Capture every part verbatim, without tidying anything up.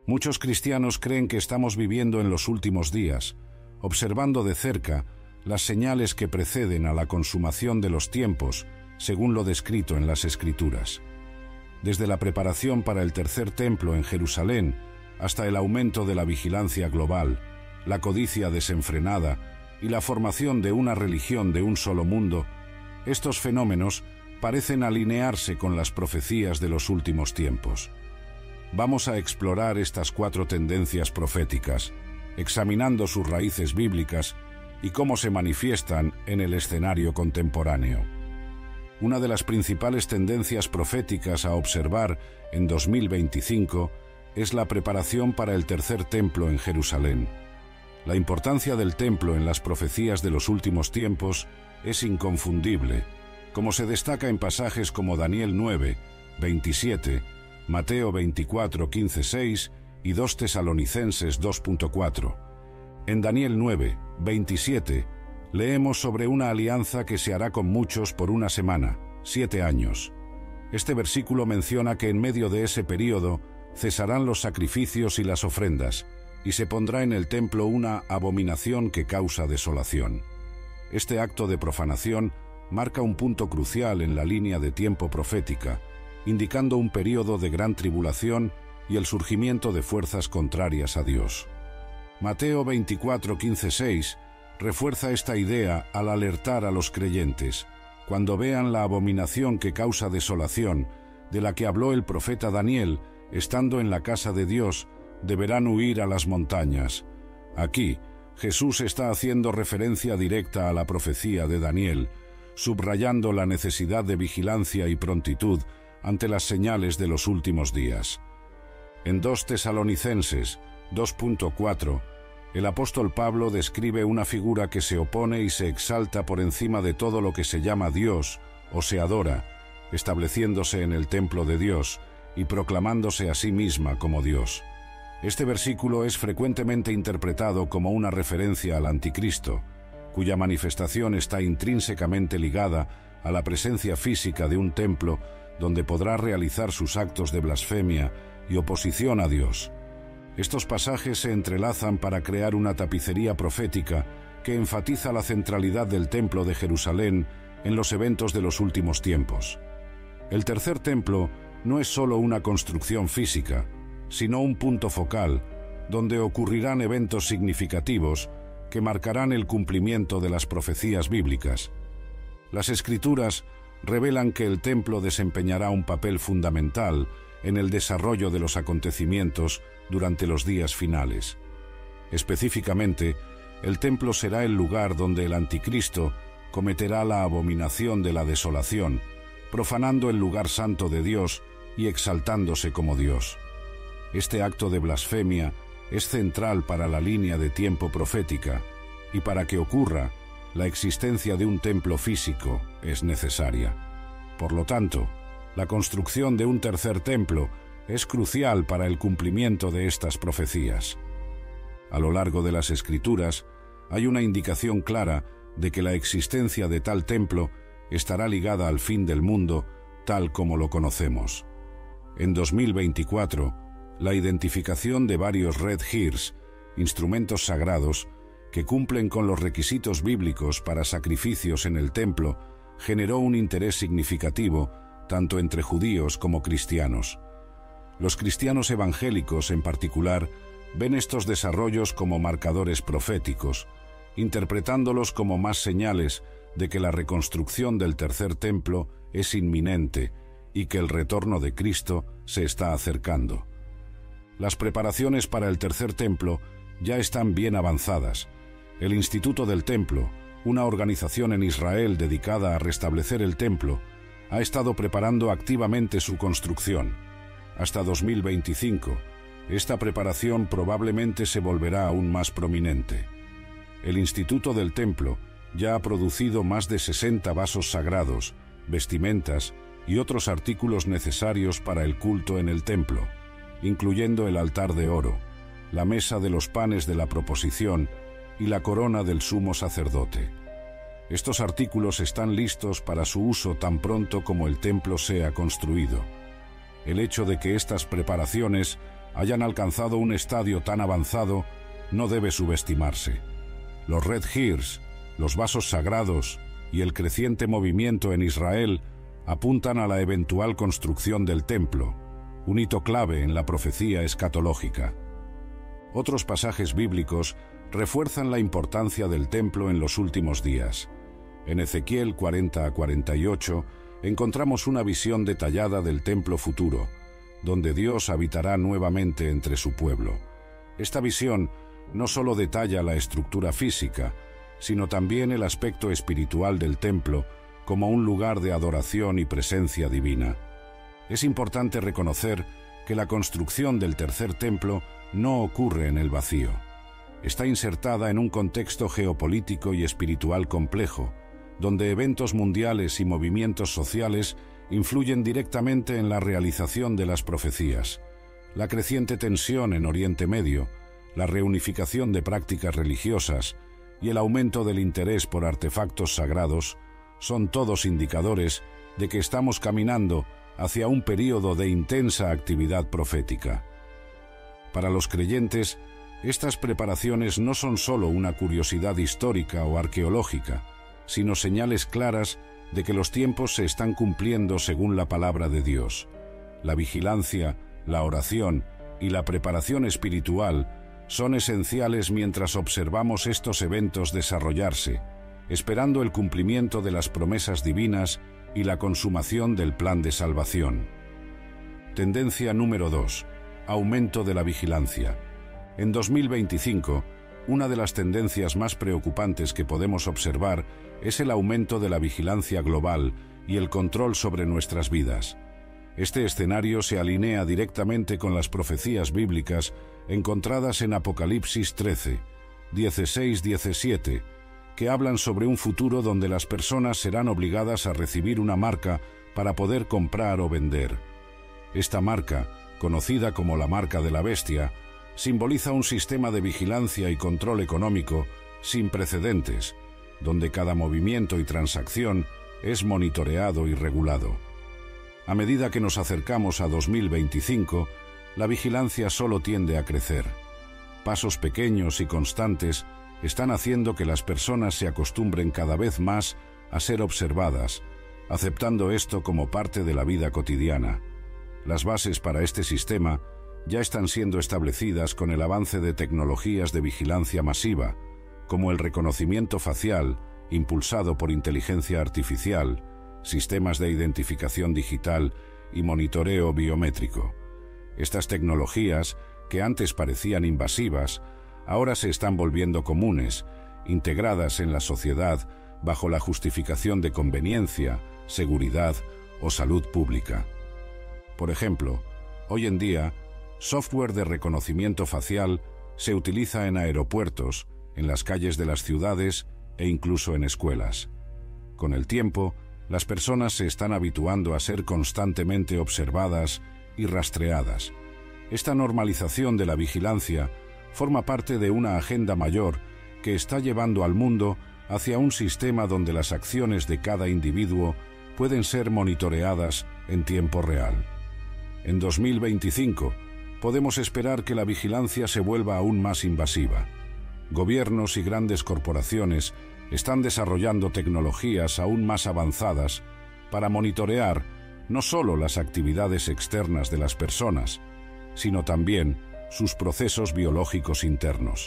Muchos cristianos creen que estamos viviendo en los últimos días, observando de cerca las señales que preceden a la consumación de los tiempos, según lo descrito en las Escrituras. Desde la preparación para el tercer templo en Jerusalén hasta el aumento de la vigilancia global, la codicia desenfrenada y la formación de una religión de un solo mundo, estos fenómenos parecen alinearse con las profecías de los últimos tiempos. Vamos a explorar estas cuatro tendencias proféticas, examinando sus raíces bíblicas y cómo se manifiestan en el escenario contemporáneo. Una de las principales tendencias proféticas a observar en dos mil veinticinco es la preparación para el tercer templo en Jerusalén. La importancia del templo en las profecías de los últimos tiempos es inconfundible, como se destaca en pasajes como Daniel nueve, veintisiete, Mateo veinticuatro, quince, seis y dos Tesalonicenses dos punto cuatro. En Daniel nueve, veintisiete, leemos sobre una alianza que se hará con muchos por una semana, siete años. Este versículo menciona que en medio de ese período cesarán los sacrificios y las ofrendas, y se pondrá en el templo una abominación que causa desolación. Este acto de profanación marca un punto crucial en la línea de tiempo profética, indicando un período de gran tribulación y el surgimiento de fuerzas contrarias a Dios. Mateo veinticuatro, quince, seis refuerza esta idea al alertar a los creyentes, cuando vean la abominación que causa desolación, de la que habló el profeta Daniel, estando en la casa de Dios, deberán huir a las montañas. Aquí, Jesús está haciendo referencia directa a la profecía de Daniel, subrayando la necesidad de vigilancia y prontitud ante las señales de los últimos días. En dos Tesalonicenses dos punto cuatro, el apóstol Pablo describe una figura que se opone y se exalta por encima de todo lo que se llama Dios o se adora, estableciéndose en el templo de Dios y proclamándose a sí misma como Dios. Este versículo es frecuentemente interpretado como una referencia al anticristo, cuya manifestación está intrínsecamente ligada a la presencia física de un templo donde podrá realizar sus actos de blasfemia y oposición a Dios. Estos pasajes se entrelazan para crear una tapicería profética que enfatiza la centralidad del templo de Jerusalén en los eventos de los últimos tiempos. El tercer templo no es solo una construcción física, sino un punto focal, donde ocurrirán eventos significativos que marcarán el cumplimiento de las profecías bíblicas. Las Escrituras revelan que el templo desempeñará un papel fundamental en el desarrollo de los acontecimientos durante los días finales. Específicamente, el templo será el lugar donde el anticristo cometerá la abominación de la desolación, profanando el lugar santo de Dios y exaltándose como Dios. Este acto de blasfemia es central para la línea de tiempo profética, y para que ocurra, la existencia de un templo físico es necesaria. Por lo tanto, la construcción de un tercer templo es crucial para el cumplimiento de estas profecías. A lo largo de las Escrituras, hay una indicación clara de que la existencia de tal templo estará ligada al fin del mundo tal como lo conocemos. En dos mil veinticuatro, la identificación de varios Red Heirs, instrumentos sagrados, que cumplen con los requisitos bíblicos para sacrificios en el templo, generó un interés significativo tanto entre judíos como cristianos. Los cristianos evangélicos, en particular, ven estos desarrollos como marcadores proféticos, interpretándolos como más señales de que la reconstrucción del tercer templo es inminente y que el retorno de Cristo se está acercando. Las preparaciones para el tercer templo ya están bien avanzadas. El Instituto del Templo, una organización en Israel dedicada a restablecer el templo, ha estado preparando activamente su construcción. Hasta dos mil veinticinco, esta preparación probablemente se volverá aún más prominente. El Instituto del Templo ya ha producido más de sesenta vasos sagrados, vestimentas y otros artículos necesarios para el culto en el templo, incluyendo el altar de oro, la mesa de los panes de la proposición y la corona del sumo sacerdote. Estos artículos están listos para su uso tan pronto como el templo sea construido. El hecho de que estas preparaciones hayan alcanzado un estadio tan avanzado no debe subestimarse. Los Red Gears, los vasos sagrados y el creciente movimiento en Israel apuntan a la eventual construcción del templo, un hito clave en la profecía escatológica. Otros pasajes bíblicos refuerzan la importancia del templo en los últimos días. En Ezequiel cuarenta a cuarenta y ocho encontramos una visión detallada del templo futuro, donde Dios habitará nuevamente entre su pueblo. Esta visión no solo detalla la estructura física, sino también el aspecto espiritual del templo como un lugar de adoración y presencia divina. Es importante reconocer que la construcción del tercer templo no ocurre en el vacío. Está insertada en un contexto geopolítico y espiritual complejo, donde eventos mundiales y movimientos sociales influyen directamente en la realización de las profecías. La creciente tensión en Oriente Medio, la reunificación de prácticas religiosas y el aumento del interés por artefactos sagrados son todos indicadores de que estamos caminando hacia un período de intensa actividad profética. Para los creyentes, estas preparaciones no son solo una curiosidad histórica o arqueológica, sino señales claras de que los tiempos se están cumpliendo según la palabra de Dios. La vigilancia, la oración y la preparación espiritual son esenciales mientras observamos estos eventos desarrollarse, esperando el cumplimiento de las promesas divinas y la consumación del plan de salvación. Tendencia número dos. Aumento de la vigilancia. En dos mil veinticinco, una de las tendencias más preocupantes que podemos observar es el aumento de la vigilancia global y el control sobre nuestras vidas. Este escenario se alinea directamente con las profecías bíblicas encontradas en Apocalipsis trece, dieciséis a diecisiete, que hablan sobre un futuro donde las personas serán obligadas a recibir una marca para poder comprar o vender. Esta marca, conocida como la marca de la bestia, simboliza un sistema de vigilancia y control económico sin precedentes, donde cada movimiento y transacción es monitoreado y regulado. A medida que nos acercamos a dos mil veinticinco, la vigilancia solo tiende a crecer. Pasos pequeños y constantes están haciendo que las personas se acostumbren cada vez más a ser observadas, aceptando esto como parte de la vida cotidiana. Las bases para este sistema ya están siendo establecidas con el avance de tecnologías de vigilancia masiva, como el reconocimiento facial, impulsado por inteligencia artificial, sistemas de identificación digital y monitoreo biométrico. Estas tecnologías, que antes parecían invasivas, ahora se están volviendo comunes, integradas en la sociedad bajo la justificación de conveniencia, seguridad o salud pública. Por ejemplo, hoy en día, software de reconocimiento facial se utiliza en aeropuertos, en las calles de las ciudades e incluso en escuelas. Con el tiempo, las personas se están habituando a ser constantemente observadas y rastreadas. Esta normalización de la vigilancia forma parte de una agenda mayor que está llevando al mundo hacia un sistema donde las acciones de cada individuo pueden ser monitoreadas en tiempo real. En dos mil veinticinco, podemos esperar que la vigilancia se vuelva aún más invasiva. Gobiernos y grandes corporaciones están desarrollando tecnologías aún más avanzadas para monitorear no solo las actividades externas de las personas, sino también sus procesos biológicos internos.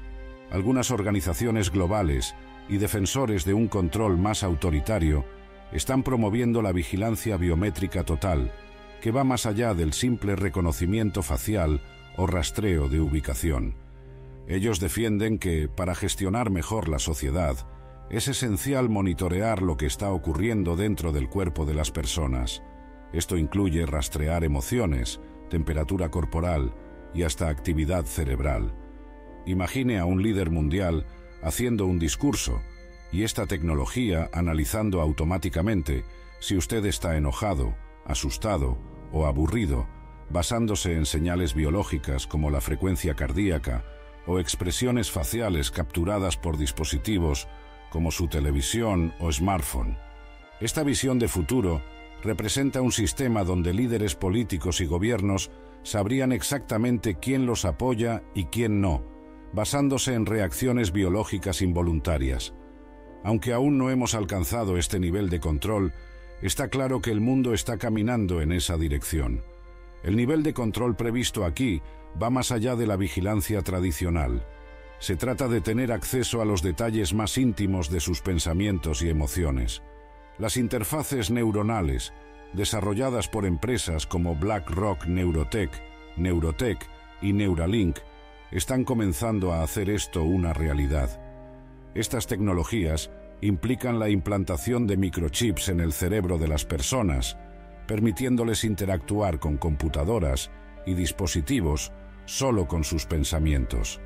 Algunas organizaciones globales y defensores de un control más autoritario están promoviendo la vigilancia biométrica total, que va más allá del simple reconocimiento facial o rastreo de ubicación. Ellos defienden que, para gestionar mejor la sociedad, es esencial monitorear lo que está ocurriendo dentro del cuerpo de las personas. Esto incluye rastrear emociones, temperatura corporal y hasta actividad cerebral. Imagine a un líder mundial haciendo un discurso y esta tecnología analizando automáticamente si usted está enojado, asustado o aburrido, basándose en señales biológicas como la frecuencia cardíaca o expresiones faciales capturadas por dispositivos como su televisión o smartphone. Esta visión de futuro representa un sistema donde líderes políticos y gobiernos sabrían exactamente quién los apoya y quién no, basándose en reacciones biológicas involuntarias. Aunque aún no hemos alcanzado este nivel de control, está claro que el mundo está caminando en esa dirección. El nivel de control previsto aquí va más allá de la vigilancia tradicional. Se trata de tener acceso a los detalles más íntimos de sus pensamientos y emociones. Las interfaces neuronales, desarrolladas por empresas como BlackRock Neurotech, Neurotech y Neuralink, están comenzando a hacer esto una realidad. Estas tecnologías implican la implantación de microchips en el cerebro de las personas, permitiéndoles interactuar con computadoras y dispositivos solo con sus pensamientos.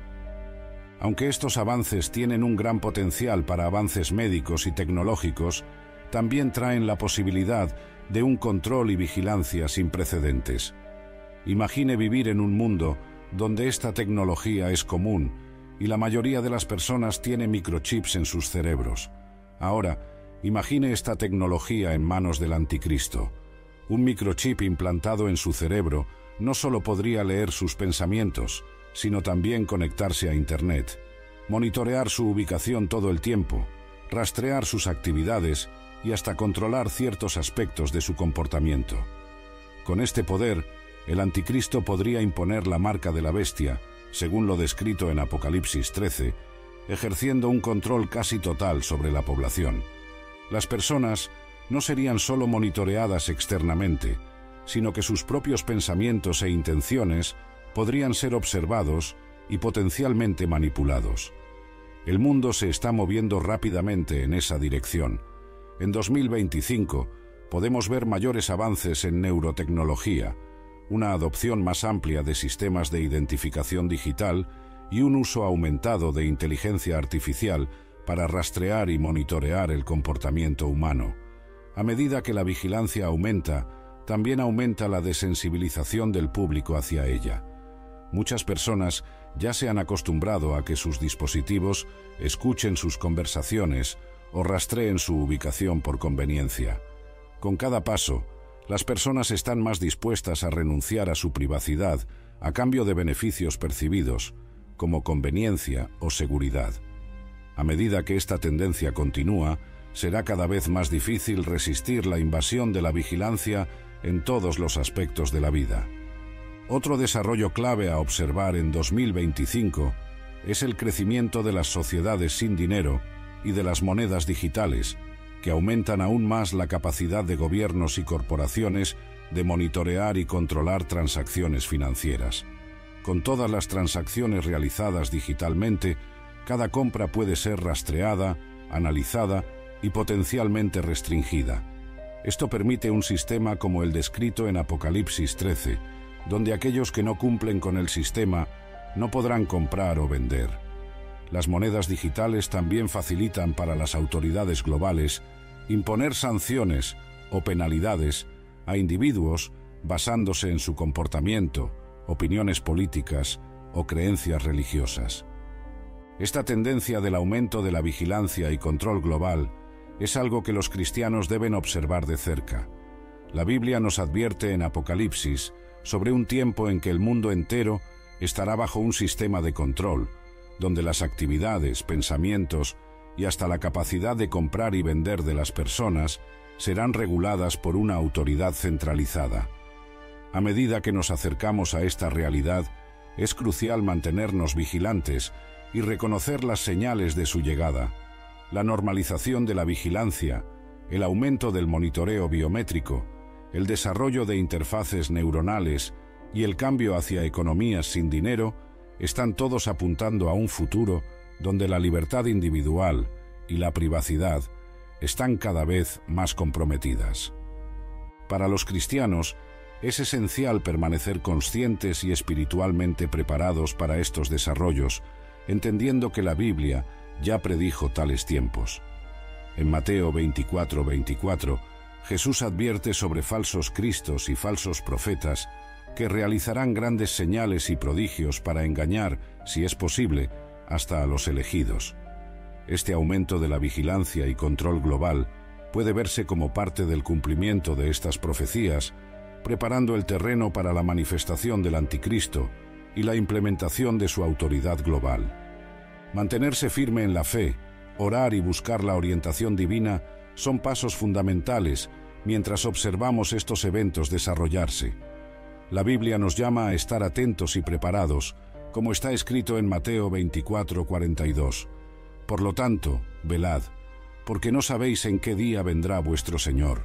Aunque estos avances tienen un gran potencial para avances médicos y tecnológicos, también traen la posibilidad de un control y vigilancia sin precedentes. Imagine vivir en un mundo donde esta tecnología es común y la mayoría de las personas tiene microchips en sus cerebros. Ahora, imagine esta tecnología en manos del anticristo. Un microchip implantado en su cerebro no solo podría leer sus pensamientos, sino también conectarse a Internet, monitorear su ubicación todo el tiempo, rastrear sus actividades y hasta controlar ciertos aspectos de su comportamiento. Con este poder, el anticristo podría imponer la marca de la bestia, según lo descrito en Apocalipsis trece, ejerciendo un control casi total sobre la población. Las personas no serían solo monitoreadas externamente, sino que sus propios pensamientos e intenciones podrían ser observados y potencialmente manipulados. El mundo se está moviendo rápidamente en esa dirección. En dos mil veinticinco podemos ver mayores avances en neurotecnología, una adopción más amplia de sistemas de identificación digital y un uso aumentado de inteligencia artificial para rastrear y monitorear el comportamiento humano. A medida que la vigilancia aumenta, también aumenta la desensibilización del público hacia ella. Muchas personas ya se han acostumbrado a que sus dispositivos escuchen sus conversaciones o rastreen su ubicación por conveniencia. Con cada paso, las personas están más dispuestas a renunciar a su privacidad a cambio de beneficios percibidos, como conveniencia o seguridad. A medida que esta tendencia continúa, será cada vez más difícil resistir la invasión de la vigilancia en todos los aspectos de la vida. Otro desarrollo clave a observar en dos mil veinticinco es el crecimiento de las sociedades sin dinero y de las monedas digitales, que aumentan aún más la capacidad de gobiernos y corporaciones de monitorear y controlar transacciones financieras. Con todas las transacciones realizadas digitalmente, cada compra puede ser rastreada, analizada y potencialmente restringida. Esto permite un sistema como el descrito en Apocalipsis trece, donde aquellos que no cumplen con el sistema no podrán comprar o vender. Las monedas digitales también facilitan para las autoridades globales imponer sanciones o penalidades a individuos basándose en su comportamiento, opiniones políticas o creencias religiosas. Esta tendencia del aumento de la vigilancia y control global es algo que los cristianos deben observar de cerca. La Biblia nos advierte en Apocalipsis sobre un tiempo en que el mundo entero estará bajo un sistema de control, donde las actividades, pensamientos y hasta la capacidad de comprar y vender de las personas serán reguladas por una autoridad centralizada. A medida que nos acercamos a esta realidad, es crucial mantenernos vigilantes y reconocer las señales de su llegada. La normalización de la vigilancia, el aumento del monitoreo biométrico, el desarrollo de interfaces neuronales y el cambio hacia economías sin dinero están todos apuntando a un futuro donde la libertad individual y la privacidad están cada vez más comprometidas. Para los cristianos, es esencial permanecer conscientes y espiritualmente preparados para estos desarrollos, entendiendo que la Biblia ya predijo tales tiempos. En Mateo veinticuatro veinticuatro, Jesús advierte sobre falsos cristos y falsos profetas que realizarán grandes señales y prodigios para engañar, si es posible, hasta a los elegidos. Este aumento de la vigilancia y control global puede verse como parte del cumplimiento de estas profecías, preparando el terreno para la manifestación del Anticristo y la implementación de su autoridad global. Mantenerse firme en la fe, orar y buscar la orientación divina son pasos fundamentales mientras observamos estos eventos desarrollarse. La Biblia nos llama a estar atentos y preparados, como está escrito en Mateo veinticuatro, cuarenta y dos. Por lo tanto, velad, porque no sabéis en qué día vendrá vuestro Señor.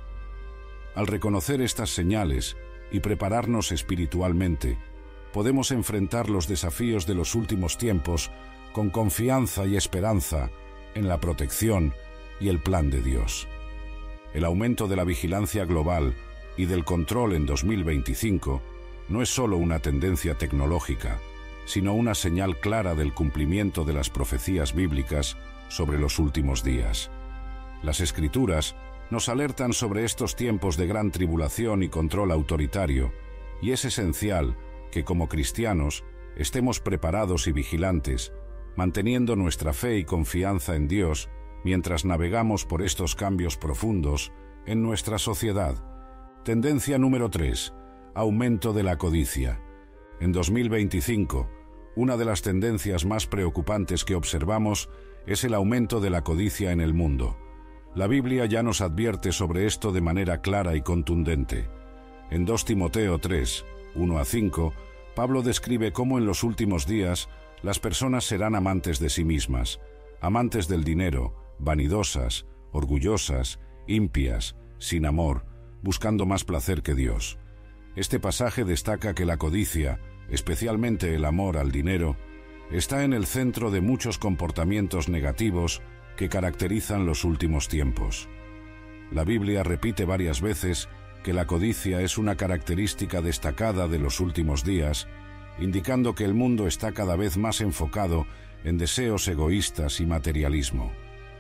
Al reconocer estas señales y prepararnos espiritualmente, podemos enfrentar los desafíos de los últimos tiempos con confianza y esperanza en la protección y el plan de Dios. El aumento de la vigilancia global y del control en dos mil veinticinco no es solo una tendencia tecnológica, sino una señal clara del cumplimiento de las profecías bíblicas sobre los últimos días. Las Escrituras nos alertan sobre estos tiempos de gran tribulación y control autoritario, y es esencial que como cristianos estemos preparados y vigilantes, manteniendo nuestra fe y confianza en Dios mientras navegamos por estos cambios profundos en nuestra sociedad. Tendencia número tres. Aumento de la codicia. En dos mil veinticinco, una de las tendencias más preocupantes que observamos es el aumento de la codicia en el mundo. La Biblia ya nos advierte sobre esto de manera clara y contundente. En dos Timoteo tres, uno a cinco, Pablo describe cómo en los últimos días las personas serán amantes de sí mismas, amantes del dinero, vanidosas, orgullosas, impias, sin amor, buscando más placer que Dios. Este pasaje destaca que la codicia, especialmente el amor al dinero, está en el centro de muchos comportamientos negativos que caracterizan los últimos tiempos. La Biblia repite varias veces que la codicia es una característica destacada de los últimos días, indicando que el mundo está cada vez más enfocado en deseos egoístas y materialismo.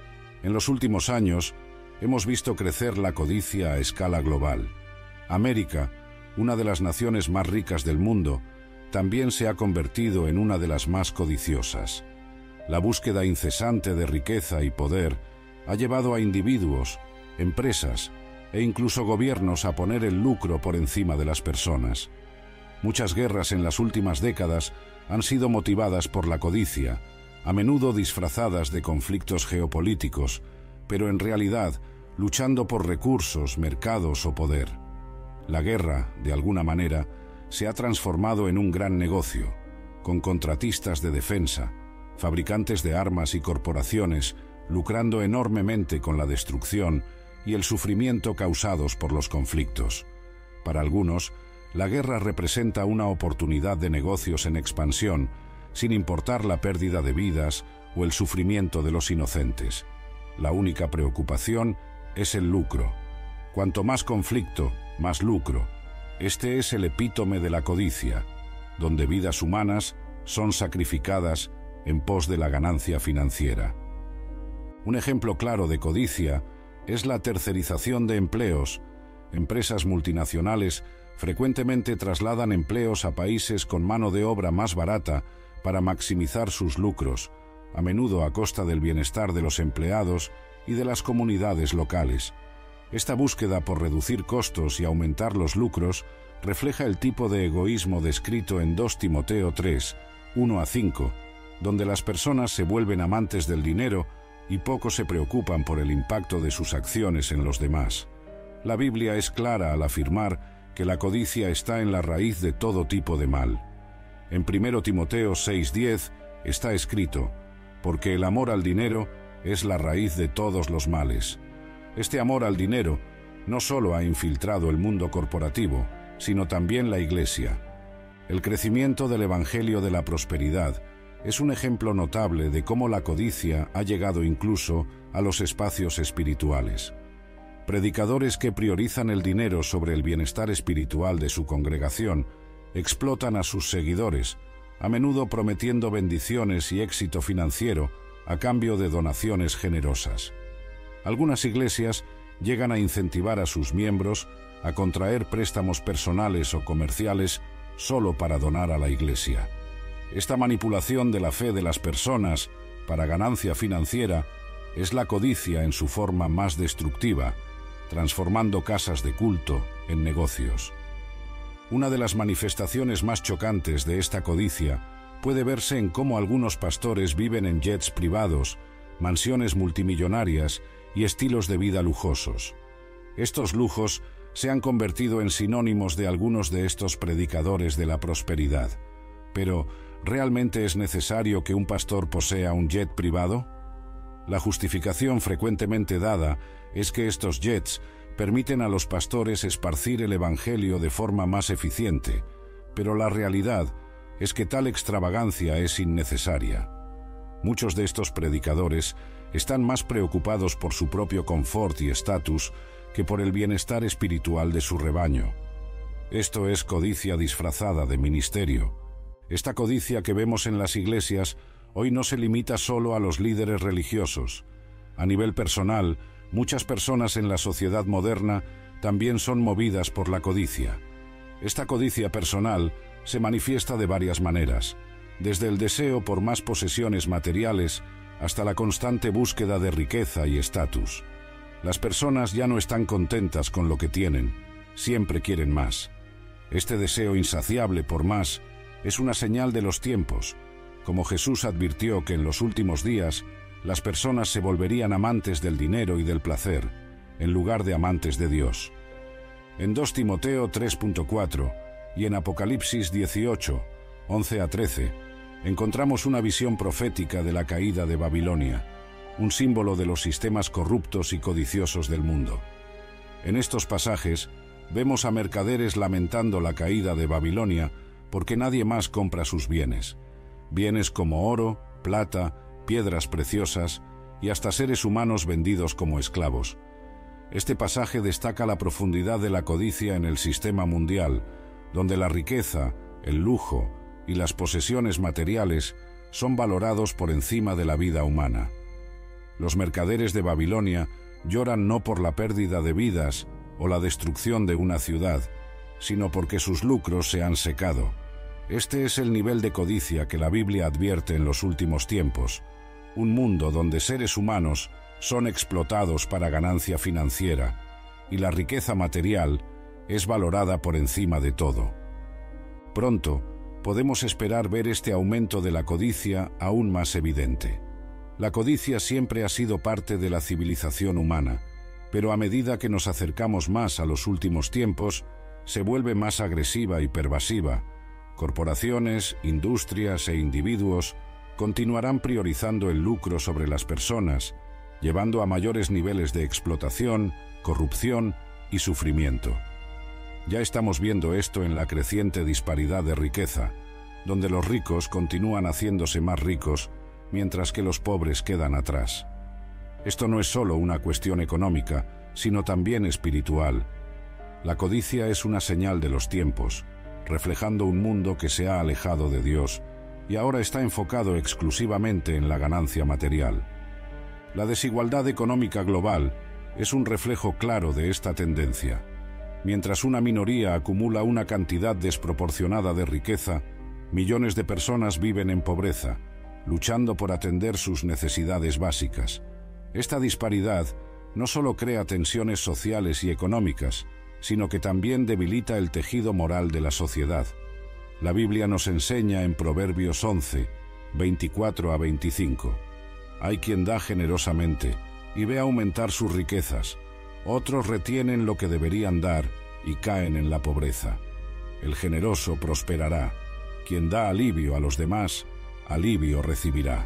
En los últimos años, hemos visto crecer la codicia a escala global. América, una de las naciones más ricas del mundo, también se ha convertido en una de las más codiciosas. La búsqueda incesante de riqueza y poder ha llevado a individuos, empresas e incluso gobiernos a poner el lucro por encima de las personas. Muchas guerras en las últimas décadas han sido motivadas por la codicia, a menudo disfrazadas de conflictos geopolíticos, pero en realidad luchando por recursos, mercados o poder. La guerra, de alguna manera, se ha transformado en un gran negocio, con contratistas de defensa, fabricantes de armas y corporaciones lucrando enormemente con la destrucción y el sufrimiento causados por los conflictos. Para algunos, la guerra representa una oportunidad de negocios en expansión, sin importar la pérdida de vidas o el sufrimiento de los inocentes. La única preocupación es el lucro. Cuanto más conflicto, más lucro. Este es el epítome de la codicia, donde vidas humanas son sacrificadas en pos de la ganancia financiera. Un ejemplo claro de codicia es la tercerización de empleos. Empresas multinacionales frecuentemente trasladan empleos a países con mano de obra más barata para maximizar sus lucros, a menudo a costa del bienestar de los empleados y de las comunidades locales. Esta búsqueda por reducir costos y aumentar los lucros refleja el tipo de egoísmo descrito en dos Timoteo tres, uno a cinco, donde las personas se vuelven amantes del dinero y poco se preocupan por el impacto de sus acciones en los demás. La Biblia es clara al afirmar que la codicia está en la raíz de todo tipo de mal. En primero Timoteo seis diez está escrito: porque el amor al dinero es la raíz de todos los males. Este amor al dinero no solo ha infiltrado el mundo corporativo, sino también la Iglesia. El crecimiento del Evangelio de la Prosperidad es un ejemplo notable de cómo la codicia ha llegado incluso a los espacios espirituales. Predicadores que priorizan el dinero sobre el bienestar espiritual de su congregación explotan a sus seguidores, a menudo prometiendo bendiciones y éxito financiero a cambio de donaciones generosas. Algunas iglesias llegan a incentivar a sus miembros a contraer préstamos personales o comerciales solo para donar a la iglesia. Esta manipulación de la fe de las personas para ganancia financiera es la codicia en su forma más destructiva, transformando casas de culto en negocios. Una de las manifestaciones más chocantes de esta codicia puede verse en cómo algunos pastores viven en jets privados, mansiones multimillonarias y estilos de vida lujosos. Estos lujos se han convertido en sinónimos de algunos de estos predicadores de la prosperidad. Pero, ¿realmente es necesario que un pastor posea un jet privado? La justificación frecuentemente dada es que estos jets permiten a los pastores esparcir el evangelio de forma más eficiente, pero la realidad es que tal extravagancia es innecesaria. Muchos de estos predicadores están más preocupados por su propio confort y estatus que por el bienestar espiritual de su rebaño. Esto es codicia disfrazada de ministerio. Esta codicia que vemos en las iglesias hoy no se limita solo a los líderes religiosos. A nivel personal, muchas personas en la sociedad moderna también son movidas por la codicia. Esta codicia personal se manifiesta de varias maneras, desde el deseo por más posesiones materiales hasta la constante búsqueda de riqueza y estatus. Las personas ya no están contentas con lo que tienen, siempre quieren más. Este deseo insaciable por más es una señal de los tiempos, como Jesús advirtió que en los últimos días las personas se volverían amantes del dinero y del placer, en lugar de amantes de Dios. En dos Timoteo tres punto cuatro y en Apocalipsis dieciocho, once a trece, encontramos una visión profética de la caída de Babilonia, un símbolo de los sistemas corruptos y codiciosos del mundo. En estos pasajes vemos a mercaderes lamentando la caída de Babilonia porque nadie más compra sus bienes. Bienes como oro, plata, piedras preciosas y hasta seres humanos vendidos como esclavos. Este pasaje destaca la profundidad de la codicia en el sistema mundial, donde la riqueza, el lujo y las posesiones materiales son valorados por encima de la vida humana. Los mercaderes de Babilonia lloran no por la pérdida de vidas o la destrucción de una ciudad, sino porque sus lucros se han secado. Este es el nivel de codicia que la Biblia advierte en los últimos tiempos, un mundo donde seres humanos son explotados para ganancia financiera y la riqueza material es valorada por encima de todo. Pronto podemos esperar ver este aumento de la codicia aún más evidente. La codicia siempre ha sido parte de la civilización humana, pero a medida que nos acercamos más a los últimos tiempos, se vuelve más agresiva y pervasiva. Corporaciones, industrias e individuos continuarán priorizando el lucro sobre las personas, llevando a mayores niveles de explotación, corrupción y sufrimiento. Ya estamos viendo esto en la creciente disparidad de riqueza, donde los ricos continúan haciéndose más ricos, mientras que los pobres quedan atrás. Esto no es solo una cuestión económica, sino también espiritual. La codicia es una señal de los tiempos, reflejando un mundo que se ha alejado de Dios y ahora está enfocado exclusivamente en la ganancia material. La desigualdad económica global es un reflejo claro de esta tendencia. Mientras una minoría acumula una cantidad desproporcionada de riqueza, millones de personas viven en pobreza, luchando por atender sus necesidades básicas. Esta disparidad no solo crea tensiones sociales y económicas, sino que también debilita el tejido moral de la sociedad. La Biblia nos enseña en Proverbios once, veinticuatro a veinticinco. Hay quien da generosamente y ve aumentar sus riquezas. Otros retienen lo que deberían dar y caen en la pobreza. El generoso prosperará. Quien da alivio a los demás, alivio recibirá.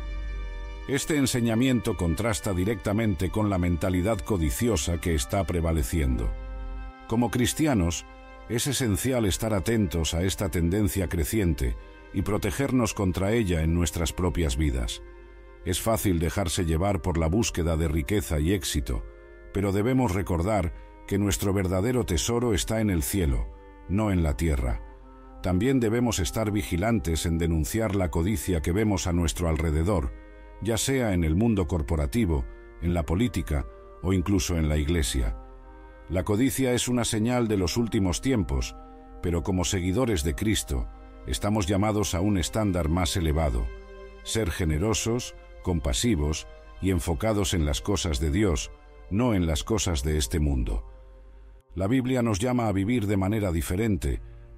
Este enseñamiento contrasta directamente con la mentalidad codiciosa que está prevaleciendo. Como cristianos, es esencial estar atentos a esta tendencia creciente y protegernos contra ella en nuestras propias vidas. Es fácil dejarse llevar por la búsqueda de riqueza y éxito, pero debemos recordar que nuestro verdadero tesoro está en el cielo, no en la tierra. También debemos estar vigilantes en denunciar la codicia que vemos a nuestro alrededor, ya sea en el mundo corporativo, en la política o incluso en la iglesia. La codicia es una señal de los últimos tiempos, pero como seguidores de Cristo, estamos llamados a un estándar más elevado: ser generosos, compasivos y enfocados en las cosas de Dios, no en las cosas de este mundo. La Biblia nos llama a vivir de manera diferente,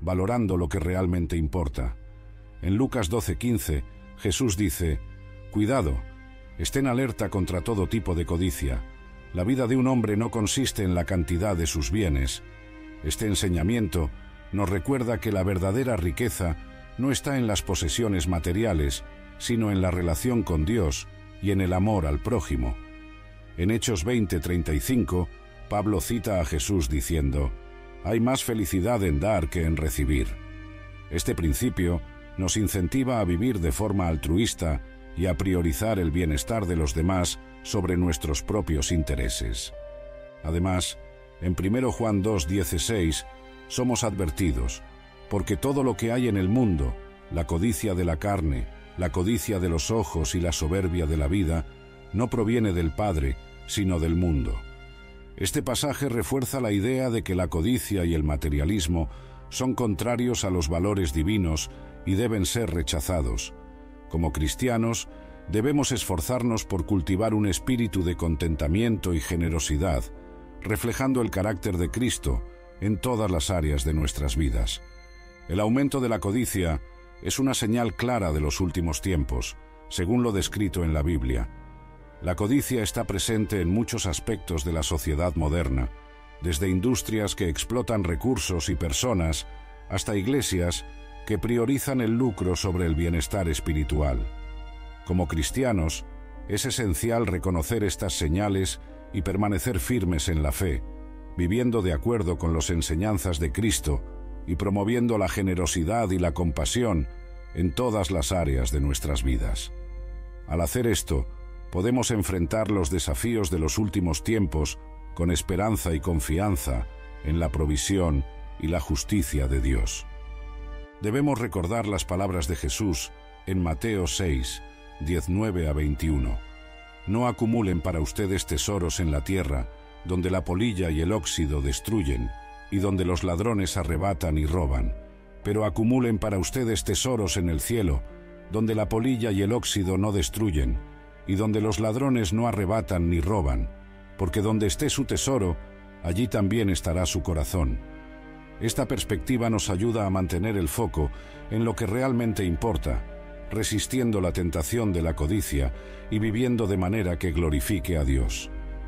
valorando lo que realmente importa. En Lucas doce quince, Jesús dice: «Cuidado, estén alerta contra todo tipo de codicia. La vida de un hombre no consiste en la cantidad de sus bienes». Este enseñamiento nos recuerda que la verdadera riqueza no está en las posesiones materiales, sino en la relación con Dios y en el amor al prójimo. En Hechos veinte treinta y cinco, Pablo cita a Jesús diciendo: «Hay más felicidad en dar que en recibir». Este principio nos incentiva a vivir de forma altruista y a priorizar el bienestar de los demás sobre nuestros propios intereses. Además, en primero Juan dos dieciséis, somos advertidos, porque todo lo que hay en el mundo, la codicia de la carne, la codicia de los ojos y la soberbia de la vida, no proviene del Padre, sino del mundo. Este pasaje refuerza la idea de que la codicia y el materialismo son contrarios a los valores divinos y deben ser rechazados. Como cristianos, debemos esforzarnos por cultivar un espíritu de contentamiento y generosidad, reflejando el carácter de Cristo en todas las áreas de nuestras vidas. El aumento de la codicia es una señal clara de los últimos tiempos, según lo descrito en la Biblia. La codicia está presente en muchos aspectos de la sociedad moderna, desde industrias que explotan recursos y personas, hasta iglesias que priorizan el lucro sobre el bienestar espiritual. Como cristianos, es esencial reconocer estas señales y permanecer firmes en la fe, viviendo de acuerdo con las enseñanzas de Cristo y promoviendo la generosidad y la compasión en todas las áreas de nuestras vidas. Al hacer esto, podemos enfrentar los desafíos de los últimos tiempos con esperanza y confianza en la provisión y la justicia de Dios. Debemos recordar las palabras de Jesús en Mateo seis, diecinueve a veintiuno. «No acumulen para ustedes tesoros en la tierra, donde la polilla y el óxido destruyen, y donde los ladrones arrebatan y roban, pero acumulen para ustedes tesoros en el cielo, donde la polilla y el óxido no destruyen, y donde los ladrones no arrebatan ni roban, porque donde esté su tesoro, allí también estará su corazón». Esta perspectiva nos ayuda a mantener el foco en lo que realmente importa, resistiendo la tentación de la codicia y viviendo de manera que glorifique a Dios.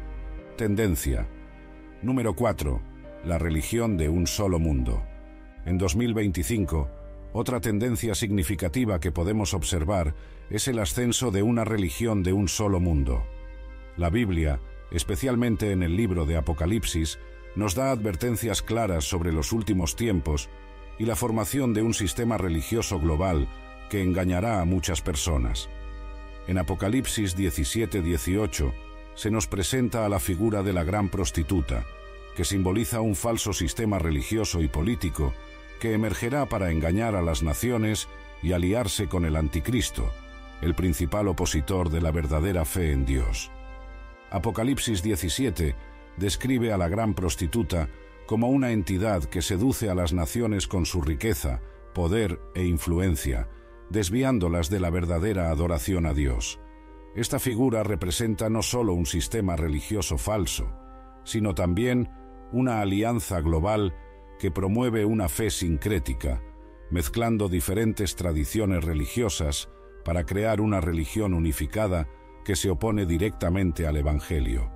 Tendencia. Número cuatro. La religión de un solo mundo. En dos mil veinticinco, otra tendencia significativa que podemos observar es el ascenso de una religión de un solo mundo. La Biblia, especialmente en el libro de Apocalipsis, nos da advertencias claras sobre los últimos tiempos y la formación de un sistema religioso global que engañará a muchas personas. En Apocalipsis diecisiete dieciocho se nos presenta a la figura de la gran prostituta, que simboliza un falso sistema religioso y político que emergerá para engañar a las naciones y aliarse con el anticristo, el principal opositor de la verdadera fe en Dios. Apocalipsis diecisiete describe a la gran prostituta como una entidad que seduce a las naciones con su riqueza, poder e influencia, desviándolas de la verdadera adoración a Dios. Esta figura representa no solo un sistema religioso falso, sino también una alianza global que promueve una fe sincrética, mezclando diferentes tradiciones religiosas para crear una religión unificada que se opone directamente al Evangelio.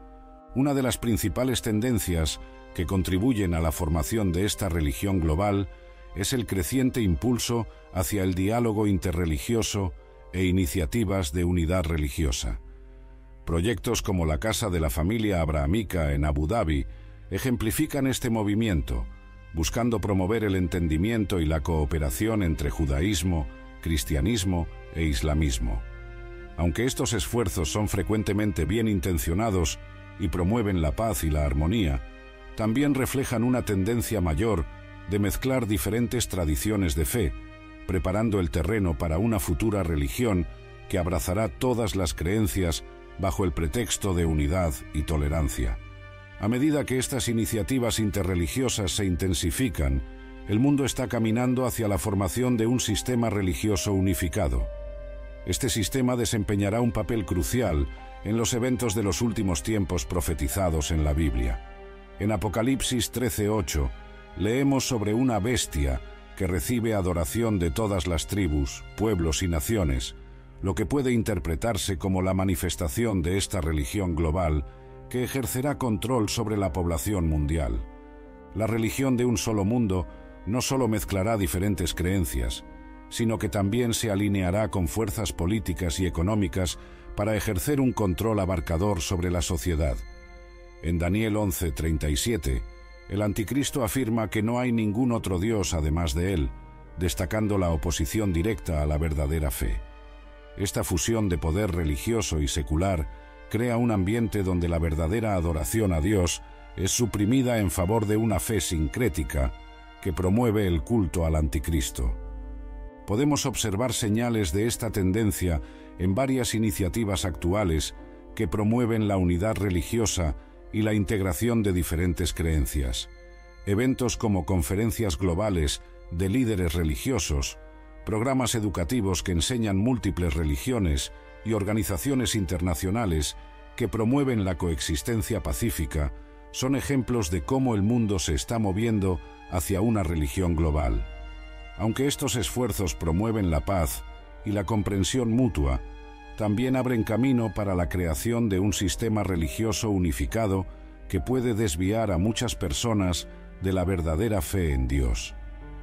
Una de las principales tendencias que contribuyen a la formación de esta religión global es el creciente impulso hacia el diálogo interreligioso e iniciativas de unidad religiosa. Proyectos como la Casa de la Familia Abrahamica en Abu Dhabi ejemplifican este movimiento, buscando promover el entendimiento y la cooperación entre judaísmo, cristianismo e islamismo. Aunque estos esfuerzos son frecuentemente bien intencionados y promueven la paz y la armonía, también reflejan una tendencia mayor de mezclar diferentes tradiciones de fe, preparando el terreno para una futura religión que abrazará todas las creencias bajo el pretexto de unidad y tolerancia. A medida que estas iniciativas interreligiosas se intensifican, el mundo está caminando hacia la formación de un sistema religioso unificado. Este sistema desempeñará un papel crucial en los eventos de los últimos tiempos profetizados en la Biblia. En Apocalipsis trece ocho, leemos sobre una bestia que recibe adoración de todas las tribus, pueblos y naciones, lo que puede interpretarse como la manifestación de esta religión global que ejercerá control sobre la población mundial. La religión de un solo mundo no solo mezclará diferentes creencias, sino que también se alineará con fuerzas políticas y económicas para ejercer un control abarcador sobre la sociedad. En Daniel once treinta y siete, el anticristo afirma que no hay ningún otro Dios además de él, destacando la oposición directa a la verdadera fe. Esta fusión de poder religioso y secular crea un ambiente donde la verdadera adoración a Dios es suprimida en favor de una fe sincrética que promueve el culto al anticristo. Podemos observar señales de esta tendencia en varias iniciativas actuales que promueven la unidad religiosa y la integración de diferentes creencias. Eventos como conferencias globales de líderes religiosos, programas educativos que enseñan múltiples religiones y organizaciones internacionales que promueven la coexistencia pacífica son ejemplos de cómo el mundo se está moviendo hacia una religión global. Aunque estos esfuerzos promueven la paz y la comprensión mutua, también abren camino para la creación de un sistema religioso unificado que puede desviar a muchas personas de la verdadera fe en Dios.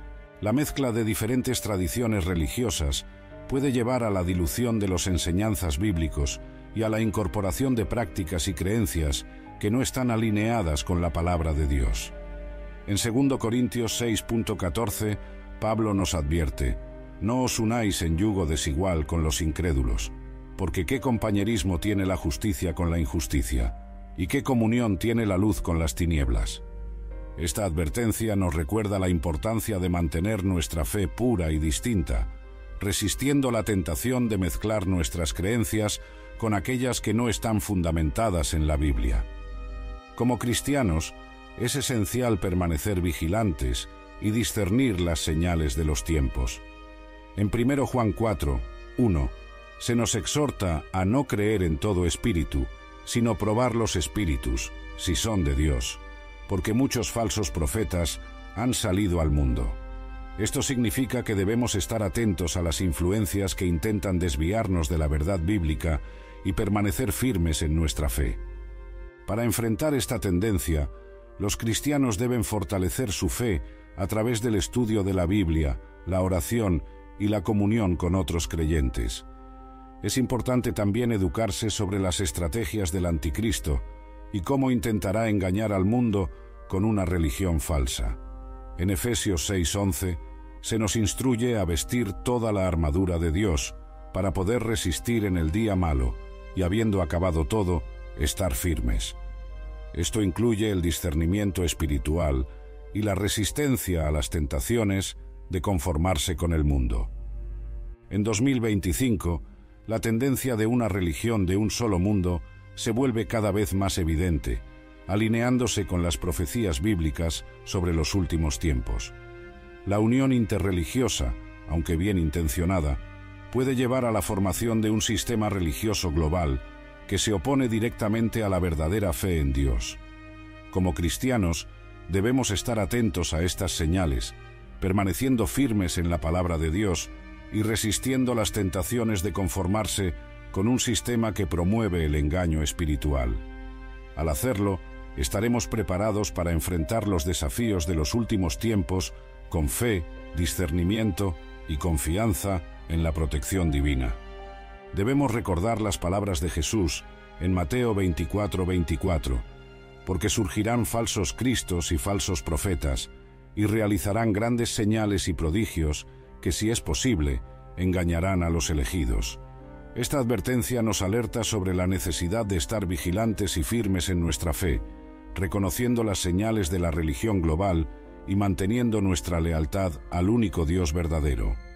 La mezcla de diferentes tradiciones religiosas puede llevar a la dilución de las enseñanzas bíblicos y a la incorporación de prácticas y creencias que no están alineadas con la palabra de Dios. En segundo Corintios seis catorce, Pablo nos advierte: no os unáis en yugo desigual con los incrédulos, porque ¿qué compañerismo tiene la justicia con la injusticia? ¿Y qué comunión tiene la luz con las tinieblas? Esta advertencia nos recuerda la importancia de mantener nuestra fe pura y distinta, resistiendo la tentación de mezclar nuestras creencias con aquellas que no están fundamentadas en la Biblia. Como cristianos, es esencial permanecer vigilantes y discernir las señales de los tiempos. En primero Juan cuatro, uno, se nos exhorta a no creer en todo espíritu, sino probar los espíritus, si son de Dios, porque muchos falsos profetas han salido al mundo. Esto significa que debemos estar atentos a las influencias que intentan desviarnos de la verdad bíblica y permanecer firmes en nuestra fe. Para enfrentar esta tendencia, los cristianos deben fortalecer su fe a través del estudio de la Biblia, la oración y la comunión con otros creyentes. Es importante también educarse sobre las estrategias del anticristo y cómo intentará engañar al mundo con una religión falsa. En Efesios seis once se nos instruye a vestir toda la armadura de Dios para poder resistir en el día malo y, habiendo acabado todo, estar firmes. Esto incluye el discernimiento espiritual y la resistencia a las tentaciones de conformarse con el mundo. En dos mil veinticinco, la tendencia de una religión de un solo mundo se vuelve cada vez más evidente, alineándose con las profecías bíblicas sobre los últimos tiempos. La unión interreligiosa, aunque bien intencionada, puede llevar a la formación de un sistema religioso global que se opone directamente a la verdadera fe en Dios. Como cristianos, debemos estar atentos a estas señales, permaneciendo firmes en la palabra de Dios y resistiendo las tentaciones de conformarse con un sistema que promueve el engaño espiritual. Al hacerlo, estaremos preparados para enfrentar los desafíos de los últimos tiempos con fe, discernimiento y confianza en la protección divina. Debemos recordar las palabras de Jesús en Mateo veinticuatro veinticuatro, porque surgirán falsos cristos y falsos profetas, y realizarán grandes señales y prodigios que, si es posible, engañarán a los elegidos. Esta advertencia nos alerta sobre la necesidad de estar vigilantes y firmes en nuestra fe, reconociendo las señales de la religión global y manteniendo nuestra lealtad al único Dios verdadero.